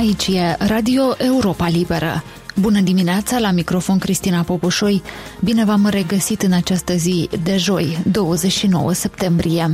Aici e Radio Europa Liberă. Bună dimineața, la microfon Cristina Popușoi. Bine v-am regăsit în această zi de joi, 29 septembrie.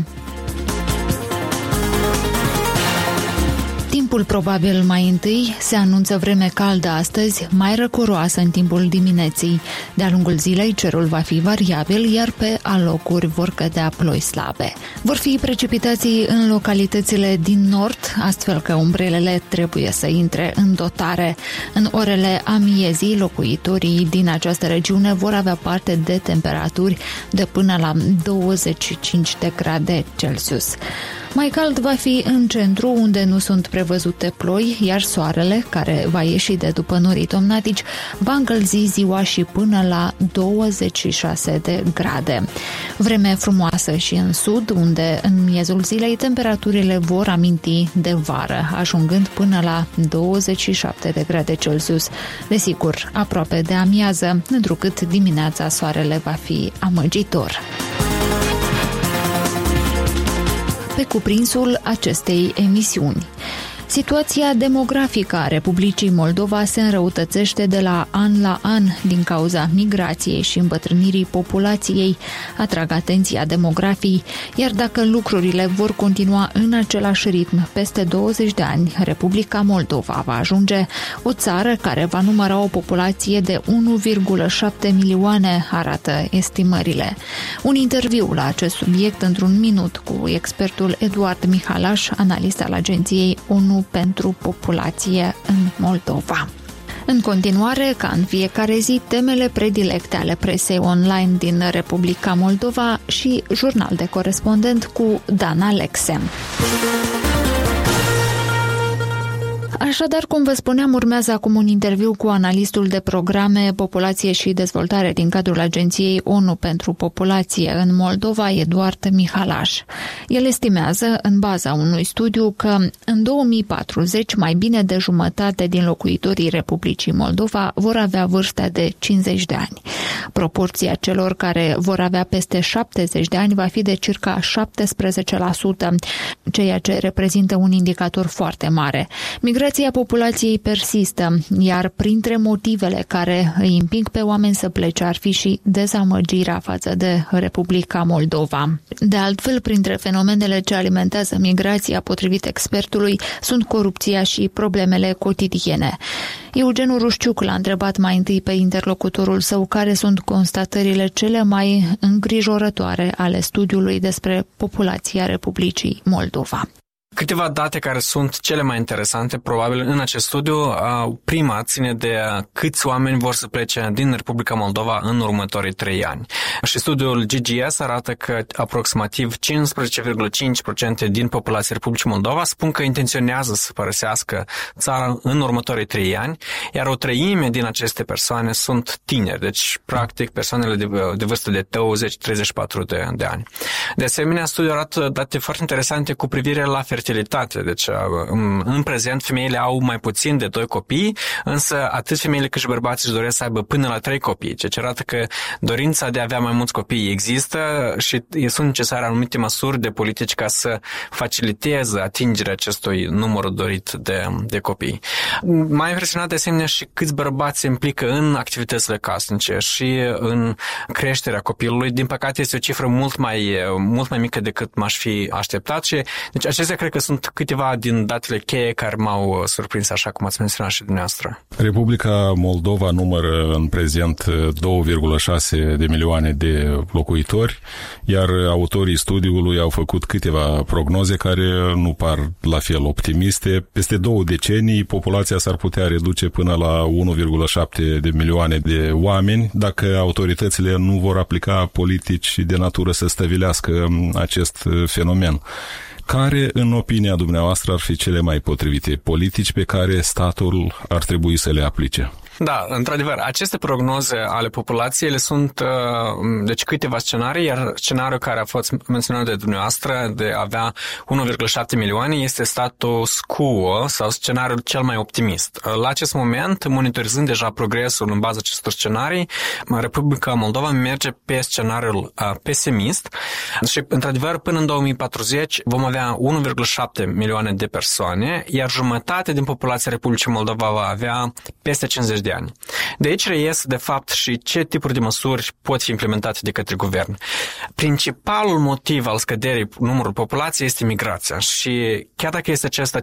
Timpul probabil mai întâi, se anunță vreme caldă astăzi, mai răcoroasă în timpul dimineții. De-a lungul zilei cerul va fi variabil, iar pe alocuri vor cădea ploi slabe. Vor fi precipitații în localitățile din nord, astfel că umbrelele trebuie să intre în dotare. În orele amiezii, locuitorii din această regiune vor avea parte de temperaturi de până la 25 de grade Celsius. Mai cald va fi în centru, unde nu sunt prevăzute ploi, iar soarele, care va ieși de după norii tomnatici, va încălzi ziua și până la 26 de grade. Vreme frumoasă și în sud, unde în miezul zilei temperaturile vor aminti de vară, ajungând până la 27 de grade Celsius. Desigur, aproape de amiază, întrucât dimineața soarele va fi amăgitor. Pe cuprinsul acestei emisiuni. Situația demografică a Republicii Moldova se înrăutățește de la an la an din cauza migrației și îmbătrânirii populației, atrag atenția demografii, iar dacă lucrurile vor continua în același ritm peste 20 de ani, Republica Moldova va ajunge o țară care va număra o populație de 1,7 milioane, arată estimările. Un interviu la acest subiect într-un minut cu expertul Eduard Mihalaș, analist al Agenției ONU pentru populație în Moldova. În continuare, ca în fiecare zi, temele predilecte ale presei online din Republica Moldova și jurnal de corespondent cu Dan Alexe. Așadar, cum vă spuneam, urmează acum un interviu cu analistul de programe, populație și dezvoltare din cadrul Agenției ONU pentru populație în Moldova, Eduard Mihalaș. El estimează, în baza unui studiu, că în 2040 mai bine de jumătate din locuitorii Republicii Moldova vor avea vârsta de 50 de ani. Proporția celor care vor avea peste 70 de ani va fi de circa 17%, ceea ce reprezintă un indicator foarte mare. Migrația populației persistă, iar printre motivele care îi împing pe oameni să plece ar fi și dezamăgirea față de Republica Moldova. De altfel, printre fenomenele ce alimentează migrația, potrivit expertului, sunt corupția și problemele cotidiene. Eugen Rușciuc l-a întrebat mai întâi pe interlocutorul său care sunt constatările cele mai îngrijorătoare ale studiului despre populația Republicii Moldova. Câteva date care sunt cele mai interesante, probabil, în acest studiu. Prima ține de câți oameni vor să plece din Republica Moldova în următorii 3 ani. Și studiul GGS arată că aproximativ 15,5% din populația Republicii Moldova spun că intenționează să părăsească țara în următorii 3 ani, iar o treime din aceste persoane sunt tineri, deci, practic, persoanele de vârstă de 20-34 de ani. De asemenea, studiul arată date foarte interesante cu privire la fertilitate. Deci, în prezent, femeile au mai puțin de 2 copii, însă atât femeile cât și bărbații își doresc să aibă până la 3 copii, ceea ce arată că dorința de a avea mai mulți copii există și sunt necesare anumite măsuri de politici ca să faciliteze atingerea acestui număr dorit de copii. M-a impresionat de asemenea și câți bărbați se implică în activitățile casnice și în creșterea copilului. Din păcate, este o cifră mult mai mică decât m-aș fi așteptat și deci acestea cred că sunt câteva din datele cheie care m-au surprins, așa cum ați menționat și dumneavoastră. Republica Moldova numără în prezent 2,6 de milioane de locuitori, iar autorii studiului au făcut câteva prognoze care nu par la fel optimiste. Peste 2 decenii, populația s-ar putea reduce până la 1,7 de milioane de oameni dacă autoritățile nu vor aplica politici de natură să stăvilească acest fenomen. Care, în opinia dumneavoastră, ar fi cele mai potrivite politici pe care statul ar trebui să le aplice? Da, într-adevăr, aceste prognoze ale populației le sunt deci câteva scenarii, iar scenariul care a fost menționat de dumneavoastră de a avea 1,7 milioane este status quo sau scenariul cel mai optimist. La acest moment, monitorizând deja progresul în baza acestor scenarii, Republica Moldova merge pe scenariul pesimist și, într-adevăr, până în 2040 vom avea 1,7 milioane de persoane, iar jumătate din populația Republicii Moldova va avea peste 50 de ani. De aici reiese, de fapt, și ce tipuri de măsuri pot fi implementate de către guvern. Principalul motiv al scăderii numărului populației este migrația și chiar dacă este acesta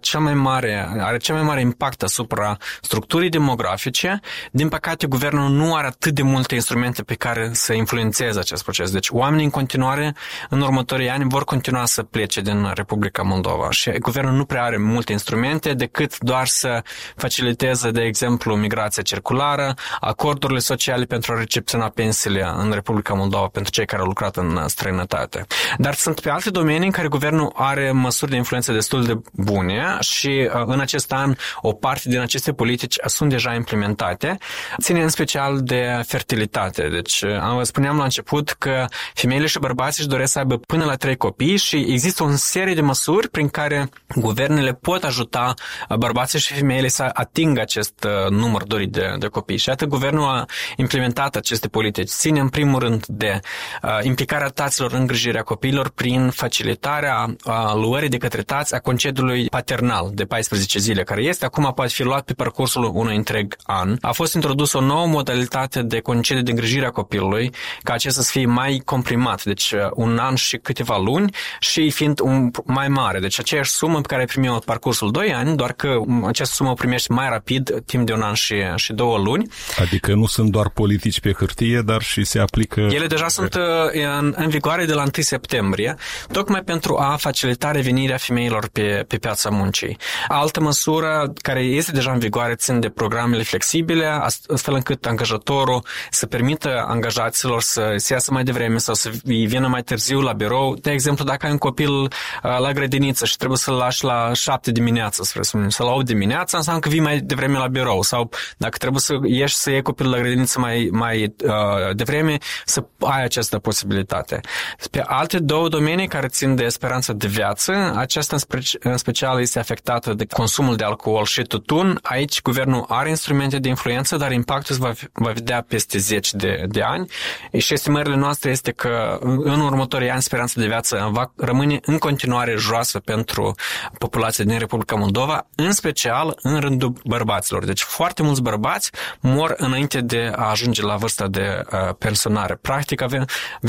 are cel mai mare impact asupra structurii demografice, din păcate guvernul nu are atât de multe instrumente pe care să influențeze acest proces. Deci oamenii în continuare, în următorii ani, vor continua să plece din Republica Moldova și guvernul nu prea are multe instrumente decât doar să faciliteze, de exemplu, migrația circulară, acordurile sociale pentru a recepționa pensiile în Republica Moldova pentru cei care au lucrat în străinătate. Dar sunt pe alte domenii în care guvernul are măsuri de influență destul de bune și în acest an o parte din aceste politici sunt deja implementate. Ține în special de fertilitate. Deci, spuneam la început că femeile și bărbații își doresc să aibă până la 3 copii și există o serie de măsuri prin care guvernele pot ajuta bărbații și femeile să atingă acest număr dorit de copii. Și atât guvernul a implementat aceste politici. Ține în primul rând de implicarea taților în îngrijirea copiilor prin facilitarea luării de către tați a concediului paternal de 14 zile, care este acum poate fi luat pe parcursul unui întreg an. A fost introdusă o nouă modalitate de concediu de îngrijire a copilului, ca acesta să fie mai comprimat, deci un an și câteva luni și fiind mai mare. Deci aceeași sumă pe care ai primit-o pe parcursul 2 ani, doar că această sumă o primești mai rapid, timp de un an și 2 luni. Adică nu sunt doar politici pe hârtie, dar și se aplică... Ele deja sunt în vigoare de la 1 septembrie, tocmai pentru a facilita revenirea femeilor pe piața muncii. Altă măsură care este deja în vigoare țin de programele flexibile, astfel încât angajatorul să permită angajaților să se iasă mai devreme sau să vină mai târziu la birou. De exemplu, dacă ai un copil la grădiniță și trebuie să-l lași la 7 dimineața, sau la 8 dimineața, înseamnă că vii mai devreme la birou. Sau dacă trebuie să ieși să iei copilul la grădiniță mai devreme, să ai această posibilitate. Pe alte 2 domenii care țin de speranța de viață, aceasta în special este afectată de consumul de alcool și tutun. Aici guvernul are instrumente de influență, dar impactul va vedea peste 10 de ani și estimările noastre este că în următorii ani speranța de viață va rămâne în continuare joasă pentru populația din Republica Moldova, în special în rândul bărbaților. Deci foarte mulți bărbați mor înainte de a ajunge la vârsta de pensionare. Practic avem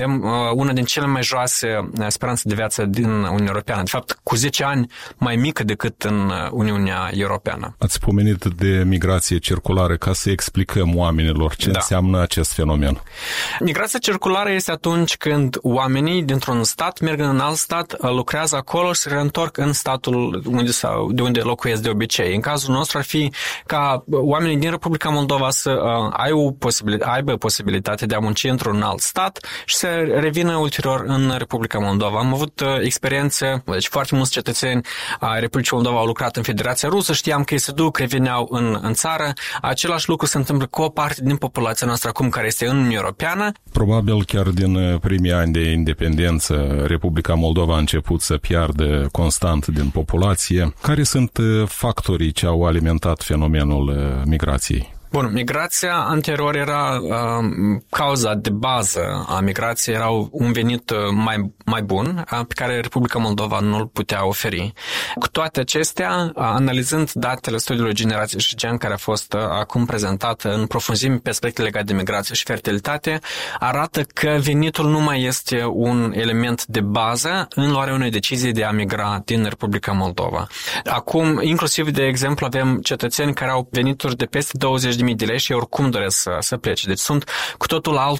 una din cele mai joase speranțe de viață din Uniunea Europeană. De fapt, cu 10 ani mai mică decât în Uniunea Europeană. Ați pomenit de migrație circulară, ca să explicăm oamenilor ce înseamnă acest fenomen. Migrația circulară este atunci când oamenii dintr-un stat merg în alt stat, lucrează acolo și se reîntorc în statul de unde locuiesc de obicei. În cazul nostru ar fi ca oamenii din Republica Moldova să aibă posibilitatea de a munci într-un alt stat și să revină ulterior în Republica Moldova. Am avut experiențe, deci foarte mulți cetățeni ai Republicii Moldova au lucrat în Federația Rusă, știam că ei se duc, reveneau în țară. Același lucru se întâmplă cu o parte din populația noastră acum care este în Uniunea Europeană. Probabil chiar din primii ani de independență, Republica Moldova a început să piardă constant din populație. Care sunt factorii ce au alimentat fenomenul migrației? Bun, migrația anterior era cauza de bază a migrației, era un venit mai bun pe care Republica Moldova nu îl putea oferi. Cu toate acestea, analizând datele studiului Generație și Gen, care a fost acum prezentat în profunzime pe aspecte legate de migrație și fertilitate, arată că venitul nu mai este un element de bază în luarea unei decizii de a migra din Republica Moldova. Acum, inclusiv, de exemplu, avem cetățeni care au venituri de peste 20.000 de lei și oricum doresc să plece. Deci sunt cu totul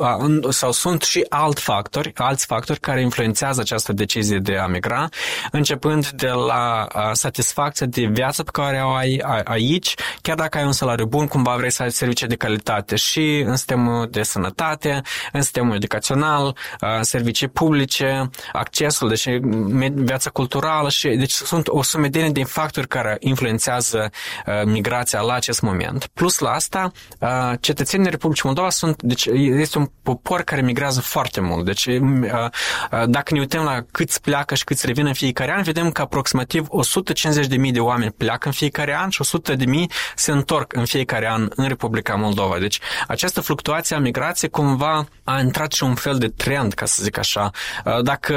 sunt și alți factori care influențează această decizie de a migra, începând de la satisfacția de viață pe care o ai aici, chiar dacă ai un salariu bun, cumva vrei să ai servicii de calitate și în sistemul de sănătate, în sistemul educațional, servicii publice, accesul, deci viața culturală deci sunt o sumedenie de factori care influențează migrația la acest moment. plus la asta, cetățenii Republicii Moldova este un popor care migrează foarte mult. Deci, dacă ne uităm la câți pleacă și câți revin în fiecare an, vedem că aproximativ 150.000 de oameni pleacă în fiecare an și 100.000 se întorc în fiecare an în Republica Moldova. Deci, această fluctuație a migrației cumva a intrat și un fel de trend, ca să zic așa. Dacă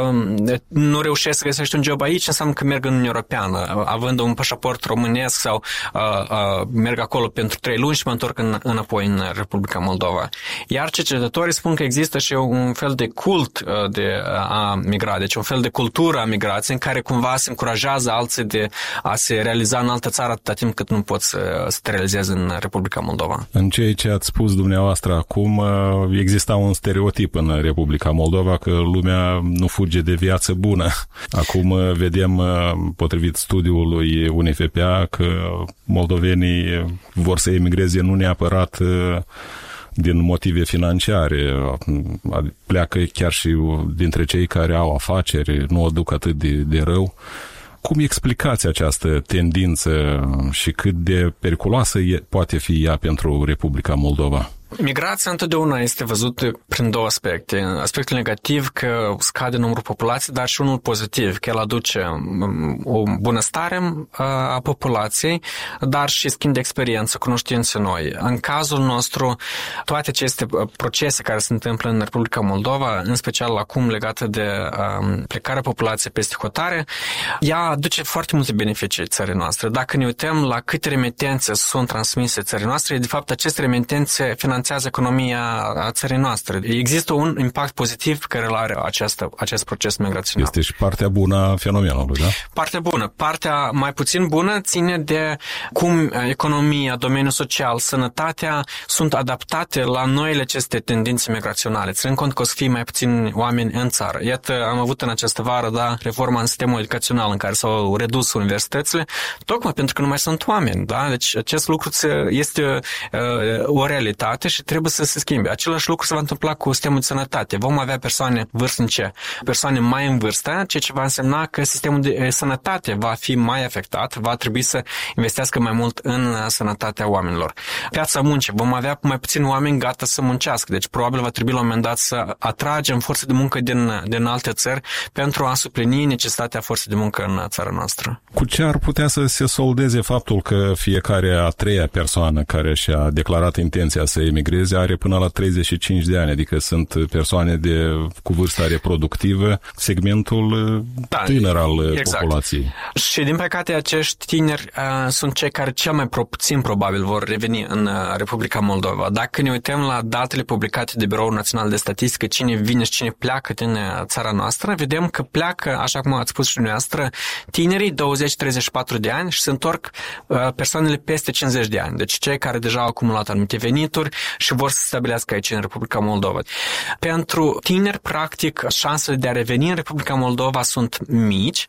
nu reușești să găsești un job aici, înseamnă că merg în Uniunea Europeană, având un pașaport românesc sau merg acolo pentru 3 luni și mă întorc înapoi în Republica Moldova. Iar cercetătorii spun că există și un fel de cult de a migra, deci un fel de cultură a migrației în care cumva se încurajează alții de a se realiza în altă țară atâta timp cât nu poți să te realizezi în Republica Moldova. În ceea ce ați spus dumneavoastră acum, exista un stereotip în Republica Moldova că lumea nu fuge de viață bună. Acum vedem, potrivit studiului UNFPA, că moldovenii vor să emigreze nu neapărat din motive financiare. Pleacă chiar și dintre cei care au afaceri, nu o duc atât de rău. Cum explicați această tendință și cât de periculoasă poate fi ea pentru Republica Moldova? Migrația întotdeauna este văzută prin două aspecte. Aspectul negativ că scade numărul populației, dar și unul pozitiv, că el aduce o bunăstare a populației, dar și schimb de experiență, cunoștințe noi. În cazul nostru, toate aceste procese care se întâmplă în Republica Moldova, în special acum legate de plecarea populației peste hotare, ea aduce foarte multe beneficii țării noastre. Dacă ne uităm la câte remitențe sunt transmise țării noastre, de fapt aceste remitențe finanțează economia a țării noastre. Există un impact pozitiv care îl are acest proces migrațional. Este și partea bună a fenomenului, da? Partea bună. Partea mai puțin bună ține de cum economia, domeniul social, sănătatea sunt adaptate la noile aceste tendințe migraționale. Ținând cont că o să fie mai puțini oameni în țară. Iată, am avut în această vară, reforma în sistemul educațional în care s-au redus universitățile, tocmai pentru că nu mai sunt oameni, da? Deci acest lucru este o realitate și trebuie să se schimbe. Același lucru se va întâmpla cu sistemul de sănătate. Vom avea persoane vârstnice, persoane mai în vârstă, ceea ce va însemna că sistemul de sănătate va fi mai afectat, va trebui să investească mai mult în sănătatea oamenilor. Piața muncii, vom avea mai puțini oameni gata să muncească, deci probabil va trebui la un moment dat să atragem forțe de muncă din alte țări pentru a suplini necesitatea forței de muncă în țara noastră. Cu ce ar putea să se soldeze faptul că fiecare a treia persoană care și-a declarat intenția să emigreze are până la 35 de ani, adică sunt persoane cu vârsta reproductivă, segmentul tânăr al populației. Și din păcate acești tineri sunt cei care cel mai puțin probabil vor reveni în Republica Moldova. Dacă ne uităm la datele publicate de Biroul Național de Statistică, cine vine și cine pleacă din țara noastră, vedem că pleacă, așa cum ați spus și dumneavoastră, tinerii 20-34 de ani și se întorc persoanele peste 50 de ani. Deci cei care deja au acumulat anumite venituri și vor să se stabilească aici în Republica Moldova. Pentru tineri, practic, șansele de a reveni în Republica Moldova sunt mici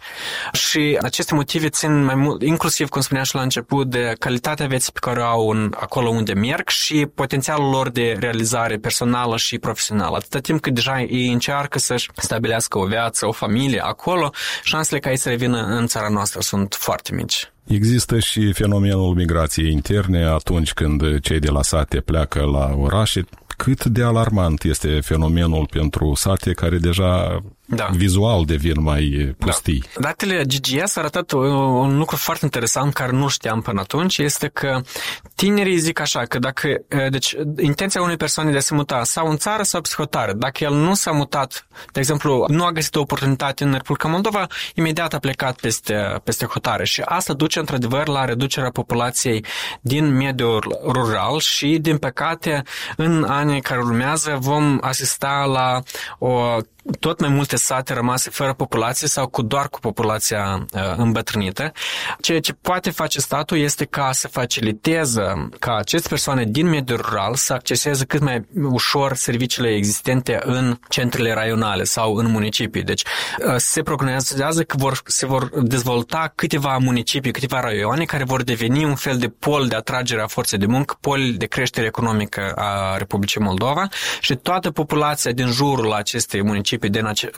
și aceste motive țin mai mult, inclusiv, cum spuneam și la început, de calitatea vieții pe care o au acolo unde merg și potențialul lor de realizare personală și profesională. Atâta timp cât deja ei încearcă să-și stabilească o viață, o familie acolo, șansele ca ei să revină în țara noastră sunt foarte mici. Există și fenomenul migrației interne atunci când cei de la sate pleacă la orașe. Cât de alarmant este fenomenul pentru sate care deja vizual devin mai pustii? Datele GGS arată un lucru foarte interesant care nu știam până atunci, este că tinerii zic așa, că deci intenția unei persoane de a se muta sau în țară sau psihotare, dacă el nu s-a mutat, de exemplu, nu a găsit o oportunitate în Republica Moldova, imediat a plecat peste hotare și asta duce într-adevăr la reducerea populației din mediul rural și, din păcate, în anii care urmează vom asista la tot mai multe sate rămase fără populație sau doar cu populația îmbătrânită. Ceea ce poate face statul este ca să faciliteze ca aceste persoane din mediul rural să acceseze cât mai ușor serviciile existente în centrele raionale sau în municipii. Deci se prognozează că se vor dezvolta câteva municipii, câteva raioane care vor deveni un fel de pol de atragere a forței de muncă, pol de creștere economică a Republicii Moldova și toată populația din jurul acestei municipii,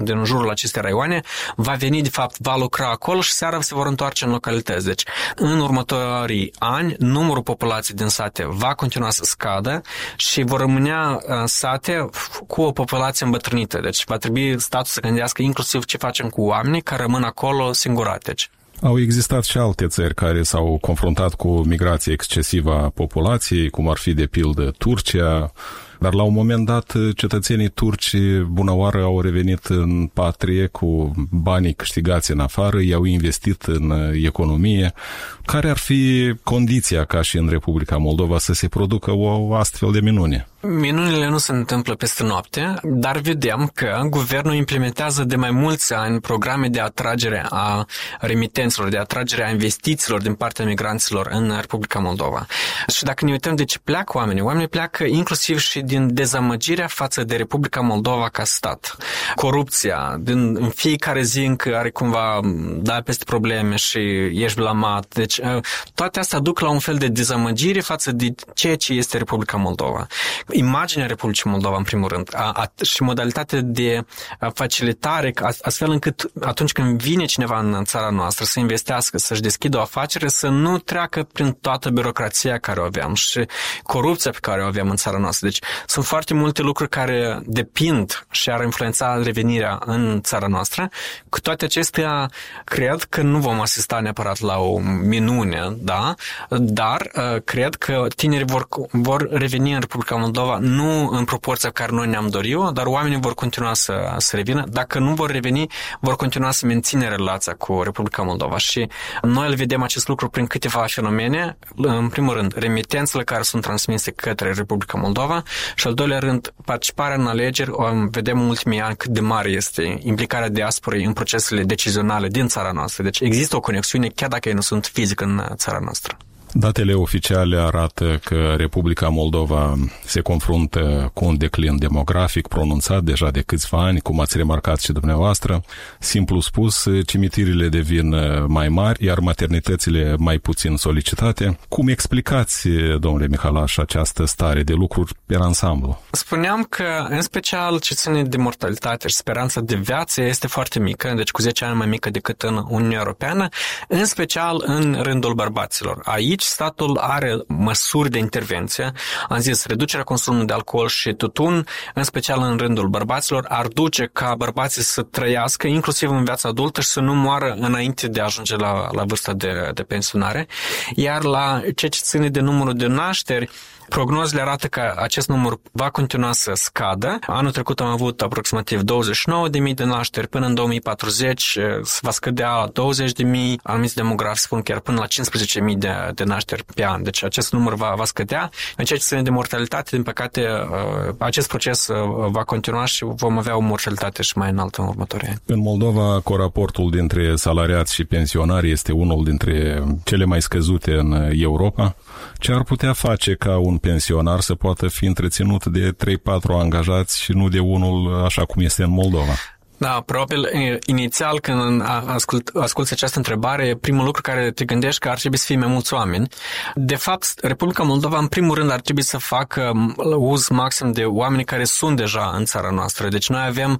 din jurul acestei raioane va veni, de fapt, va lucra acolo și seara se vor întoarce în localități. Deci, în următorii ani, numărul populației din sate va continua să scadă și vor rămânea sate cu o populație îmbătrânită. Deci, va trebui statul să gândească inclusiv ce facem cu oamenii care rămân acolo singuratici. Au existat și alte țări care s-au confruntat cu migrație excesivă a populației, cum ar fi, de pildă, Turcia, dar la un moment dat cetățenii turci bunăoară au revenit în patrie cu banii câștigați în afară, i-au investit în economie. Care ar fi condiția ca și în Republica Moldova să se producă o astfel de minune? Minunile nu se întâmplă peste noapte, dar vedem că guvernul implementează de mai mulți ani programe de atragere a remitenților, de atragere a investițiilor din partea migranților în Republica Moldova. Și dacă ne uităm de ce pleacă oamenii pleacă inclusiv și din dezamăgirea față de Republica Moldova ca stat. Corupția, în fiecare zi încă are cumva peste probleme și ești blamat. Deci toate astea duc la un fel de dezamăgire față de ceea ce este Republica Moldova. Imaginea Republicii Moldova, în primul rând, și modalitatea de facilitare, astfel încât atunci când vine cineva în țara noastră să investească, să-și deschidă o afacere, să nu treacă prin toată birocrația care o aveam și corupția pe care o aveam în țara noastră. Deci sunt foarte multe lucruri care depind și ar influența revenirea în țara noastră. Cu toate acestea, cred că nu vom asista neapărat la o minune, da? Dar cred că tinerii vor reveni în Republica Moldova, nu în proporția care noi ne-am dorit-o, dar oamenii vor continua să revină. Dacă nu vor reveni, vor continua să mențină relația cu Republica Moldova. Și noi îl vedem acest lucru prin câteva fenomene. În primul rând, remitențele care sunt transmise către Republica Moldova și, al doilea rând, participarea în alegeri. Vedem în ultimii ani cât de mare este implicarea diasporei în procesele decizionale din țara noastră. Deci există o conexiune, chiar dacă ei nu sunt fizic în țara noastră. Datele oficiale arată că Republica Moldova se confruntă cu un declin demografic pronunțat deja de câțiva ani, cum ați remarcat și dumneavoastră. Simplu spus, cimitirile devin mai mari, iar maternitățile mai puțin solicitate. Cum explicați, domnule Mihalaș, această stare de lucruri pe ansamblu? Spuneam că, în special, ce ține de mortalitate și speranța de viață este foarte mică, deci cu 10 ani mai mică decât în Uniunea Europeană, în special în rândul bărbaților. Aici statul are măsuri de intervenție. Am zis, reducerea consumului de alcool și tutun, în special în rândul bărbaților, ar duce ca bărbații să trăiască, inclusiv în viața adultă, și să nu moară înainte de a ajunge la vârsta de pensionare. Iar la ceea ce ține de numărul de nașteri, prognozele arată că acest număr va continua să scadă. Anul trecut am avut aproximativ 29.000 de nașteri, până în 2040 va scădea la 20.000, anumiți demografi spun chiar până la 15.000 de nașteri pe an. Deci acest număr va scădea. În ceea ce ține de mortalitate, din păcate, acest proces va continua și vom avea o mortalitate și mai înaltă în următorii ani. În Moldova, coraportul dintre salariați și pensionari este unul dintre cele mai scăzute în Europa. Ce ar putea face ca un pensionar să poată fi întreținut de 3-4 angajați și nu de unul așa cum este în Moldova? Da, probabil, inițial când asculți această întrebare, primul lucru care te gândești că ar trebui să fie mai mulți oameni. De fapt, Republica Moldova, în primul rând, ar trebui să facă uz maxim de oameni care sunt deja în țara noastră. Deci noi avem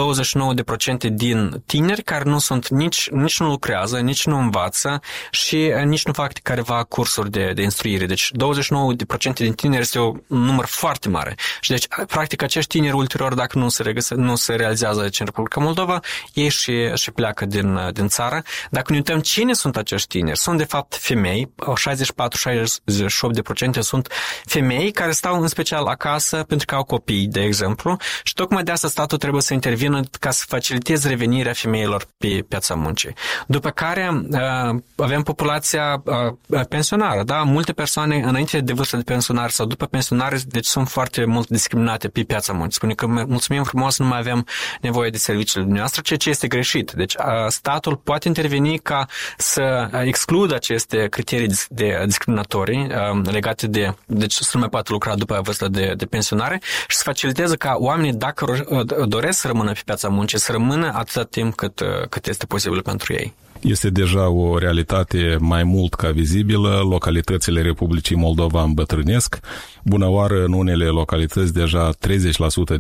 29% din tineri care nu sunt nici nu lucrează, nici nu învață și nici nu fac careva cursuri de instruire. Deci 29% din tineri este un număr foarte mare. Și deci, practic, acești tineri ulterior, dacă nu se realizează aici în Republica Moldova, ei și pleacă din țară. Dacă ne uităm cine sunt acești tineri, sunt de fapt femei, 64-68% sunt femei care stau în special acasă pentru că au copii, de exemplu, și tocmai de asta statul trebuie să intervină ca să faciliteze revenirea femeilor pe piața muncii. După care avem populația pensionară, da? Multe persoane înainte de vârstă de pensionare sau după pensionare, deci sunt foarte mult discriminate pe piața muncii. Spune că mulțumim frumos, nu mai avem nevoie de serviciile dumneavoastră, ceea ce este greșit. Deci statul poate interveni ca să excludă aceste criterii discriminatorii legate deci să nu mai poate lucra după vârsta de pensionare și să faciliteze ca oamenii, dacă doresc să rămână pe piața muncii, să rămână atâta timp cât este posibil pentru ei. Este deja o realitate mai mult ca vizibilă. Localitățile Republicii Moldova îmbătrânesc. Bună oară, în unele localități deja 30%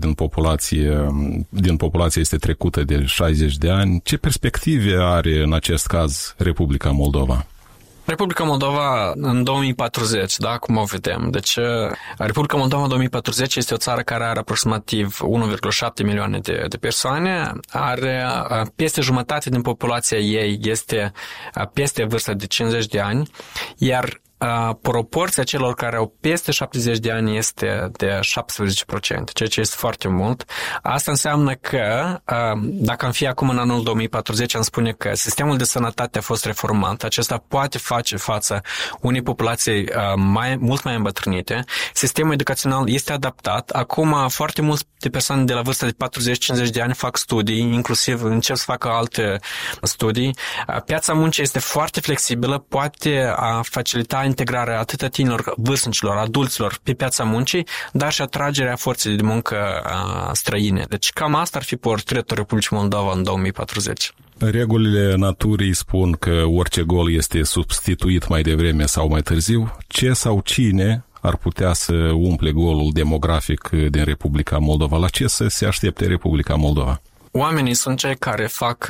din populație este trecută de 60 de ani. Ce perspective are în acest caz Republica Moldova? Republica Moldova în 2040, da, cum o vedem. Deci, Republica Moldova în 2040 este o țară care are aproximativ 1,7 milioane de persoane, are peste jumătate din populația ei este peste vârsta de 50 de ani, iar proporția celor care au peste 70 de ani este de 17%, ceea ce este foarte mult. Asta înseamnă că, dacă am fi acum în anul 2040, am spune că sistemul de sănătate a fost reformat, acesta poate face față unei populații mult mai îmbătrânite, sistemul educațional este adaptat, acum foarte multe persoane de la vârsta de 40-50 de ani fac studii, inclusiv încep să facă alte studii. Piața muncii este foarte flexibilă, poate facilita integrarea atât a tinerilor, vârstnicilor, adulților pe piața muncii, dar și atragerea forței de muncă străine. Deci cam asta ar fi portretul Republicii Moldova în 2040. Regulile naturii spun că orice gol este substituit mai devreme sau mai târziu. Ce sau cine ar putea să umple golul demografic din Republica Moldova? La ce să se aștepte Republica Moldova? Oamenii sunt cei care fac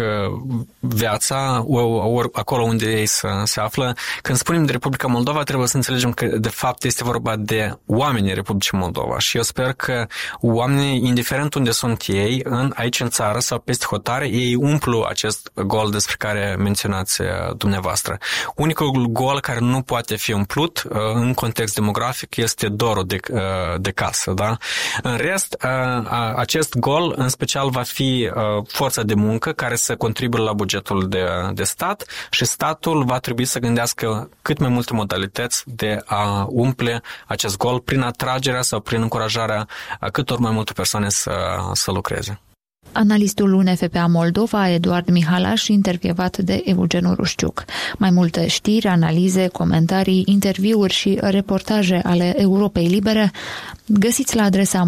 viața acolo unde ei se află. Când spunem de Republica Moldova, trebuie să înțelegem că, de fapt, este vorba de oamenii Republicii Moldova. Și eu sper că oamenii, indiferent unde sunt ei, aici în țară sau peste hotare, ei umplu acest gol despre care menționați dumneavoastră. Unicul gol care nu poate fi umplut în context demografic este dorul de casă. Da? În rest, acest gol, în special, va fi forța de muncă care să contribuie la bugetul de stat și statul va trebui să gândească cât mai multe modalități de a umple acest gol prin atragerea sau prin încurajarea cât ori mai multe persoane să lucreze. Analistul UNFPA Moldova, Eduard Mihalaș, intervievat de Eugen Rușciuc. Mai multe știri, analize, comentarii, interviuri și reportaje ale Europei Libere găsiți la adresa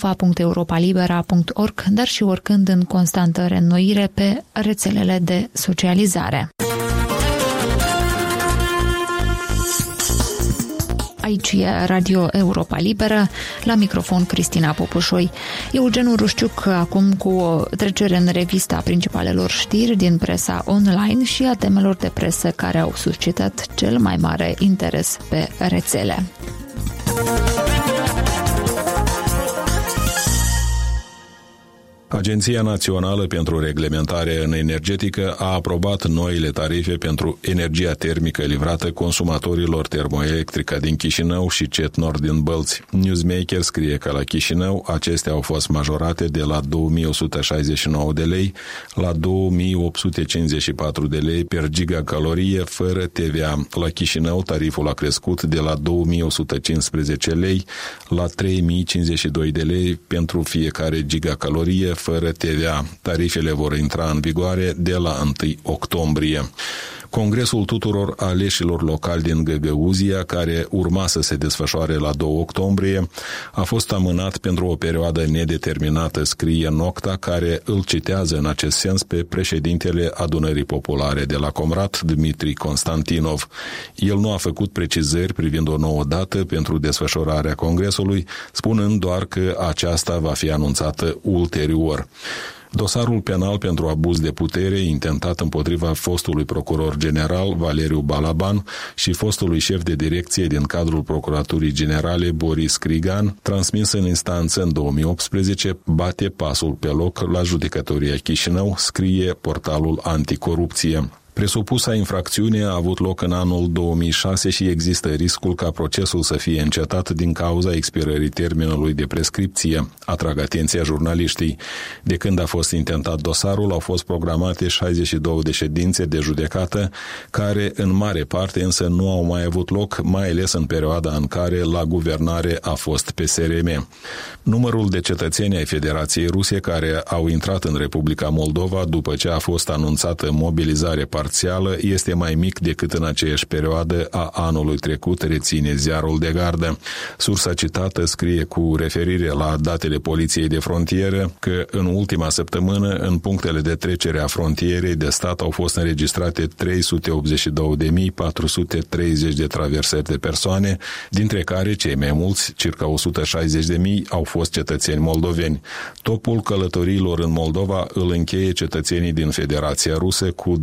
moldova.europalibera.org, dar și oricând în constantă reînnoire pe rețelele de socializare. Aici e Radio Europa Liberă, la microfon Cristina Popușoi. Eugen Rușciuc acum cu o trecere în revista principalelor știri din presa online și a temelor de presă care au suscitat cel mai mare interes pe rețele. Agenția Națională pentru Reglementare Energetică a aprobat noile tarife pentru energia termică livrată consumatorilor Termoelectrica din Chișinău și CETNOR din Bălți. Newsmaker scrie că la Chișinău acestea au fost majorate de la 2169 de lei la 2854 de lei per gigacalorie fără TVA. La Chișinău tariful a crescut de la 2115 lei la 3052 de lei pentru fiecare gigacalorie fără TVA. Tarifele vor intra în vigoare de la 1 octombrie. Congresul tuturor aleșilor locali din Găgăuzia, care urma să se desfășoare la 2 octombrie, a fost amânat pentru o perioadă nedeterminată, scrie Nocta, care îl citează în acest sens pe președintele Adunării Populare de la Comrat, Dmitri Constantinov. El nu a făcut precizări privind o nouă dată pentru desfășurarea congresului, spunând doar că aceasta va fi anunțată ulterior. Dosarul penal pentru abuz de putere intentat împotriva fostului procuror general Valeriu Balaban și fostului șef de direcție din cadrul Procuraturii Generale Boris Crigan, transmis în instanță în 2018, bate pasul pe loc la judecătoria Chișinău, scrie portalul Anticorupție. Presupusa infracțiune a avut loc în anul 2006 și există riscul ca procesul să fie încetat din cauza expirării termenului de prescripție, atrag atenția jurnaliștii. De când a fost intentat dosarul, au fost programate 62 de ședințe de judecată, care în mare parte însă nu au mai avut loc, mai ales în perioada în care la guvernare a fost PSRM. Numărul de cetățeni ai Federației Ruse care au intrat în Republica Moldova după ce a fost anunțată mobilizare parțială este mai mic decât în aceeași perioadă a anului trecut, reține ziarul de gardă. Sursa citată scrie cu referire la datele Poliției de Frontieră că în ultima săptămână în punctele de trecere a frontierei de stat au fost înregistrate 382.430 de traversări de persoane, dintre care cei mai mulți, circa 160.000, au fost cetățeni moldoveni. Topul călătoriilor în Moldova îl încheie cetățenii din Federația Rusă cu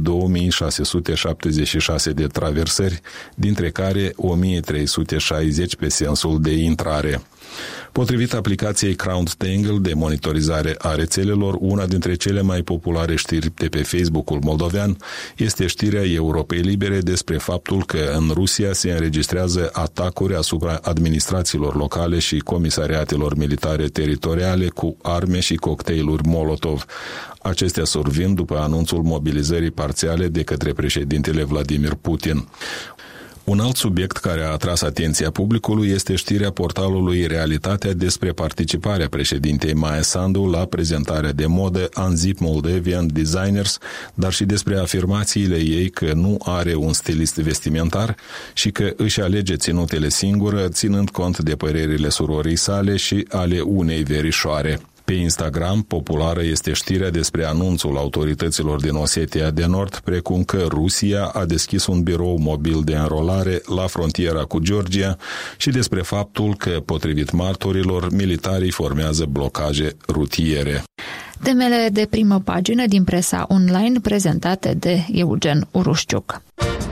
2676 de traversări, dintre care 1360 pe sensul de intrare. Potrivit aplicației CrownTangle de monitorizare a rețelelor, una dintre cele mai populare știri de pe Facebook-ul moldovean este știrea Europei Libere despre faptul că în Rusia se înregistrează atacuri asupra administrațiilor locale și comisariatelor militare teritoriale cu arme și cocktailuri Molotov. Acestea survin după anunțul mobilizării parțiale de către președintele Vladimir Putin. Un alt subiect care a atras atenția publicului este știrea portalului Realitatea despre participarea președintei Maia Sandu la prezentarea de modă Unzip Moldavian Designers, dar și despre afirmațiile ei că nu are un stilist vestimentar și că își alege ținutele singură, ținând cont de părerile surorii sale și ale unei verișoare. Pe Instagram, populară este știrea despre anunțul autorităților din Osetia de Nord, precum că Rusia a deschis un birou mobil de înrolare la frontiera cu Georgia și despre faptul că, potrivit martorilor, militarii formează blocaje rutiere. Temele de primă pagină din presa online prezentate de Eugen Urușciuc.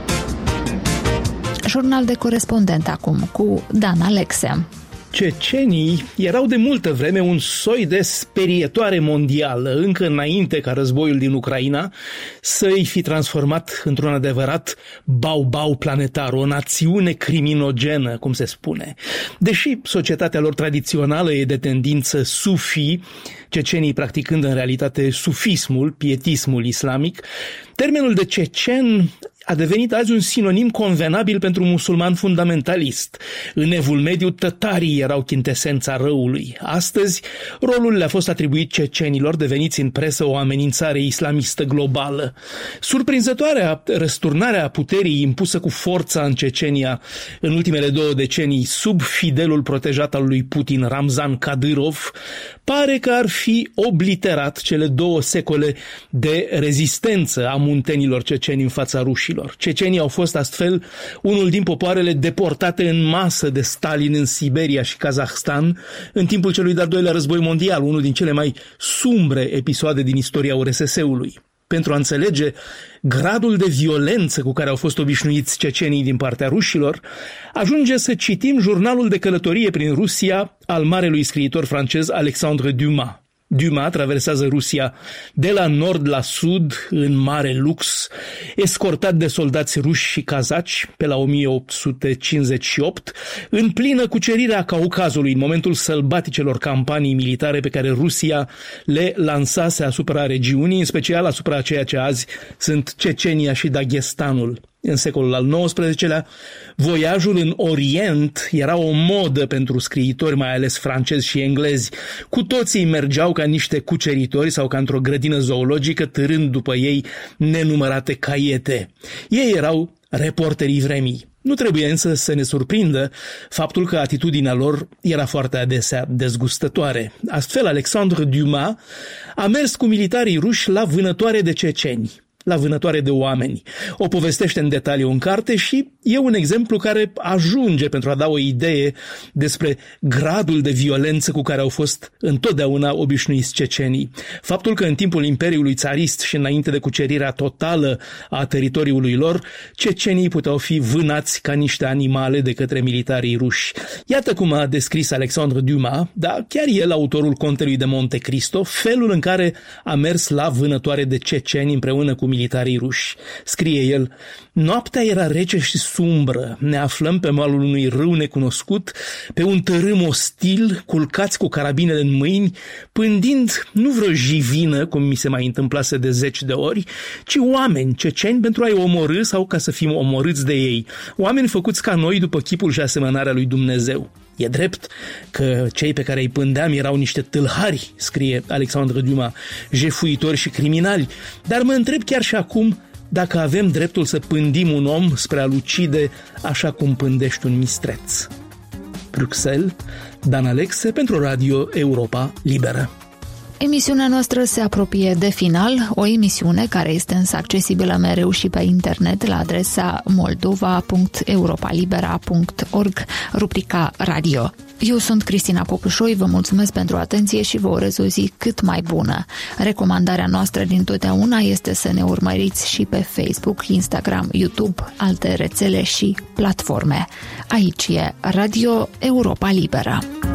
Jurnal de corespondent acum cu Dan Alexe. Cecenii erau de multă vreme un soi de sperietoare mondială, încă înainte ca războiul din Ucraina să-i fi transformat într-un adevărat bau-bau planetar, o națiune criminogenă, cum se spune. Deși societatea lor tradițională e de tendință sufi, cecenii practicând în realitate sufismul, pietismul islamic, termenul de cecen a devenit azi un sinonim convenabil pentru musulman fundamentalist. În Evul Mediu, tătarii erau chintesența răului. Astăzi, rolul le-a fost atribuit cecenilor, deveniți în presă o amenințare islamistă globală. Surprinzătoarea răsturnarea puterii impusă cu forța în Cecenia în ultimele 2 decenii sub fidelul protejat al lui Putin, Ramzan Kadyrov, pare că ar fi obliterat cele 2 secole de rezistență a muntenilor ceceni în fața rușilor. Cecenii au fost astfel unul din popoarele deportate în masă de Stalin în Siberia și Kazahstan în timpul celui de-al 2-lea război mondial, unul din cele mai sumbre episoade din istoria URSS-ului. Pentru a înțelege gradul de violență cu care au fost obișnuiți cecenii din partea rușilor, ajunge să citim jurnalul de călătorie prin Rusia al marelui scriitor francez Alexandre Dumas. Dumas traversează Rusia de la nord la sud în mare lux, escortat de soldați ruși și kazaci pe la 1858, în plină cucerire a Caucazului, în momentul sălbaticelor campanii militare pe care Rusia le lansase asupra regiunii, în special asupra ceea ce azi sunt Cecenia și Dagestanul. În secolul al XIX-lea, voiajul în Orient era o modă pentru scriitori, mai ales francezi și englezi. Cu toții mergeau ca niște cuceritori sau ca într-o grădină zoologică, târând după ei nenumărate caiete. Ei erau reporterii vremii. Nu trebuie însă să ne surprindă faptul că atitudinea lor era foarte adesea dezgustătoare. Astfel, Alexandre Dumas a mers cu militarii ruși la vânătoare de ceceni, la vânătoare de oameni. O povestește în detaliu în carte și e un exemplu care ajunge pentru a da o idee despre gradul de violență cu care au fost întotdeauna obișnuiți cecenii. Faptul că în timpul Imperiului Țarist și înainte de cucerirea totală a teritoriului lor, cecenii puteau fi vânați ca niște animale de către militarii ruși. Iată cum a descris Alexandre Dumas, dar chiar el, autorul Contelui de Monte Cristo, felul în care a mers la vânătoare de ceceni împreună cu militarii ruși. Scrie el: noaptea era rece și sumbră, ne aflăm pe malul unui râu necunoscut, pe un tărâm ostil, culcați cu carabinele în mâini, pândind nu vreo jivină, cum mi se mai întâmplase de 10 de ori, ci oameni ceceni pentru a-i omorî sau ca să fim omorâți de ei, oameni făcuți ca noi după chipul și asemănarea lui Dumnezeu. E drept că cei pe care îi pândeam erau niște tâlhari, scrie Alexandre Dumas, jefuitori și criminali, dar mă întreb chiar și acum dacă avem dreptul să pândim un om spre a-l ucide așa cum pândești un mistreț. Bruxelles, Dan Alexe pentru Radio Europa Liberă. Emisiunea noastră se apropie de final, o emisiune care este însă accesibilă mereu și pe internet la adresa moldova.europalibera.org, rubrica radio. Eu sunt Cristina Popușoi, vă mulțumesc pentru atenție și vă urez o zi cât mai bună. Recomandarea noastră dintotdeauna este să ne urmăriți și pe Facebook, Instagram, YouTube, alte rețele și platforme. Aici e Radio Europa Liberă.